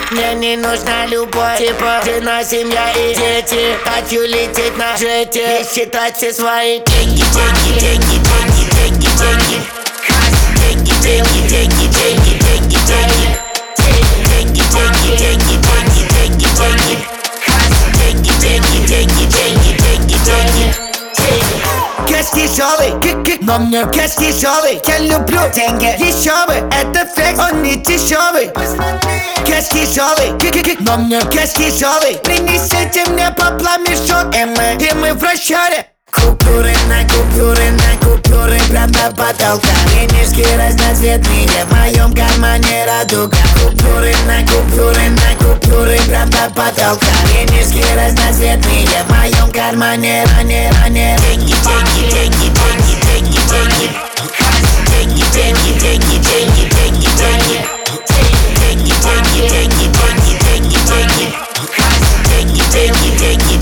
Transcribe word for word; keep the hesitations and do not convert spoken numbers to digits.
Мне не нужна любовь, типа жена, семья и дети. Хочу лететь на джете и считать все свои деньги, деньги, деньги, деньги, деньги, деньги. Деньги, деньги, деньги, деньги, деньги, деньги. Деньги, деньги, деньги, деньги, деньги, деньги. Деньги, деньги, деньги, деньги, деньги, деньги. Кэш тяжелый, но мне кэш тяжелый. Я люблю деньги, еще бы, это флекс, он не дешевый. Кэш тяжелый, но мне кэш тяжелый. Принесите мне по пламешок, и мы, и мы в расчете. Купюры на купюры на купюры прям до потолка. Денежки разноцветные в моем кармане радуга. Купюры на купюры на купюры прям до потолка. Денежки разноцветные в моем кармане, ране, ране. Деньги, деньги, деньги, деньги, деньги, деньги. Деньги, деньги, деньги, деньги, деньги, деньги. Деньги, деньги, деньги, деньги, деньги, деньги. Деньги, деньги, деньги.